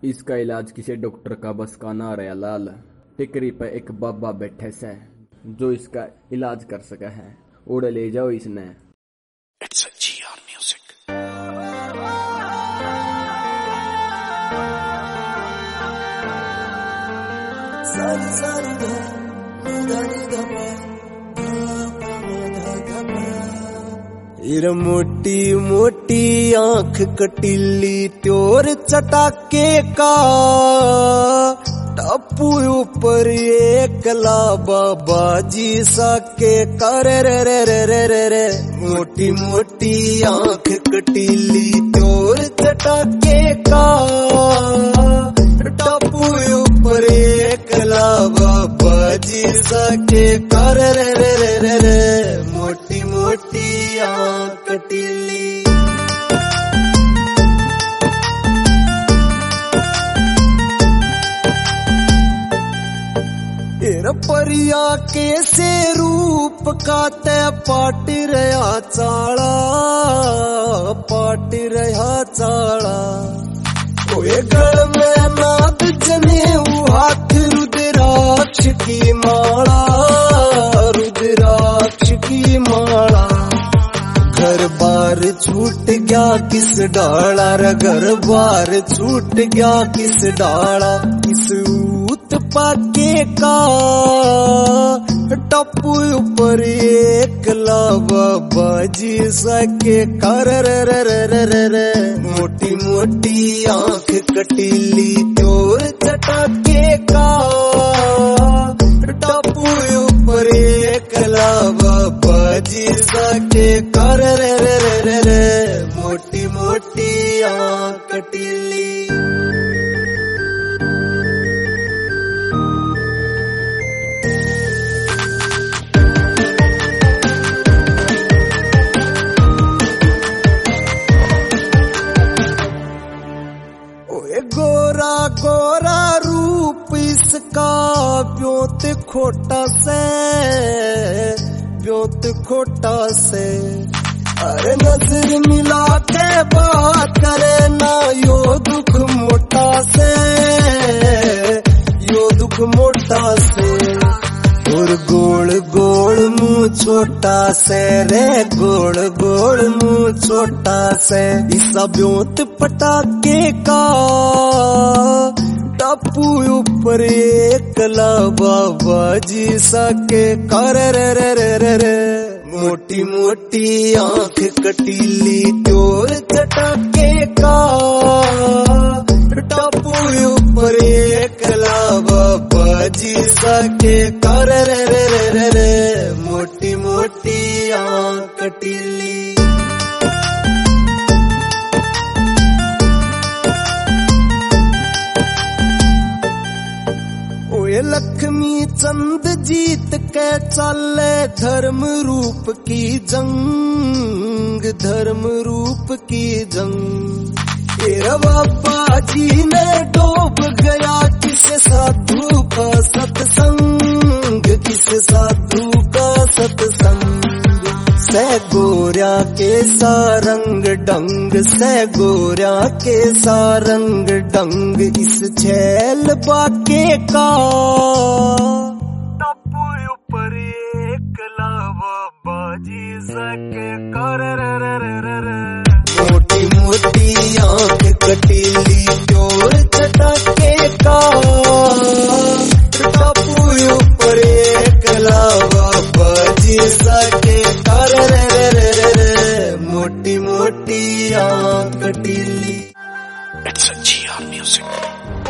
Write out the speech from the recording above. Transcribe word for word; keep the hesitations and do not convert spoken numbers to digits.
इसका इलाज किसी डॉक्टर का बस का ना रहा लाल। टिकरी पे एक बाबा बैठे से जो इसका इलाज कर सका है, उड़ ले जाओ इसने। It's a G R music. सारी सारी धा धा धा धा इर मोटी मोटी आंख कटीली त्योर चटाके का टापू ऊपर एक लाबा बाजी साके कर रे रे रे रे रे रे मोटी मोटी आंख कटीली त्योर चटाके का टापू ऊपर एक लाबा बाजी साके कर रे रे रे रे रे मोटी मोटी आंख कटीली। परिया के से रूप का ते पाट रहा चाड़ा पाट रहा चाड़ा कोई गल में नाद जने हाथ रुद्राक्ष की माला रुद्राक्ष की माला घर बार छूट गया किस डाला रे घर बार छूट गया किस डाला किस ऊत पाके का टप्पू ऊपर एक लावा बाजी सके कर रे रे रे रे रे मोटी मोटी आंख कटीली त्योर चटाके का टप्पू ऊपर एक लावा बाजी सके कर रे रे रे रे रे मोटी मोटी आंख कटीली। गोरा गोरा रूप इसका ब्योत खोटा से ब्योत खोटा से अरे नजर मिला के बात करे ना यो दुख मोटा से यो दुख मोटा से और गोल गोल मुंह छोटा से रे गोल गोल मुंह छोटा से इसा ब्योत पटाके का टापू ऊपर एक लावा बाजी सके कर रे रे रे रे रे मोटी मोटी आंख कटीली त्योर चटाके का टापू ऊपर एक लावा बाजी सके कर रे रे रे रे रे मोटी मोटी आंख कटीली। लक्ष्मी चंद जीत के चले धर्म रूप की जंग धर्म रूप की जंग तेरा बाबा जी ने डूब गया किस साधु का सत्संग किस साधु का सत्संग से गोरा के सारंग डंग से गोरा के सारंग डंग इस छैल बाके का टप्पू ऊपर एक लावा बाजी सके कर रे रे रे रे रे मोटी मोटी आंख कटीली त्योर चटाके का टप्पू ऊपर एक लावा बाजी सके कर रे रे रे रे रे मोटी मोटी आंख कटीली। It's a G R music.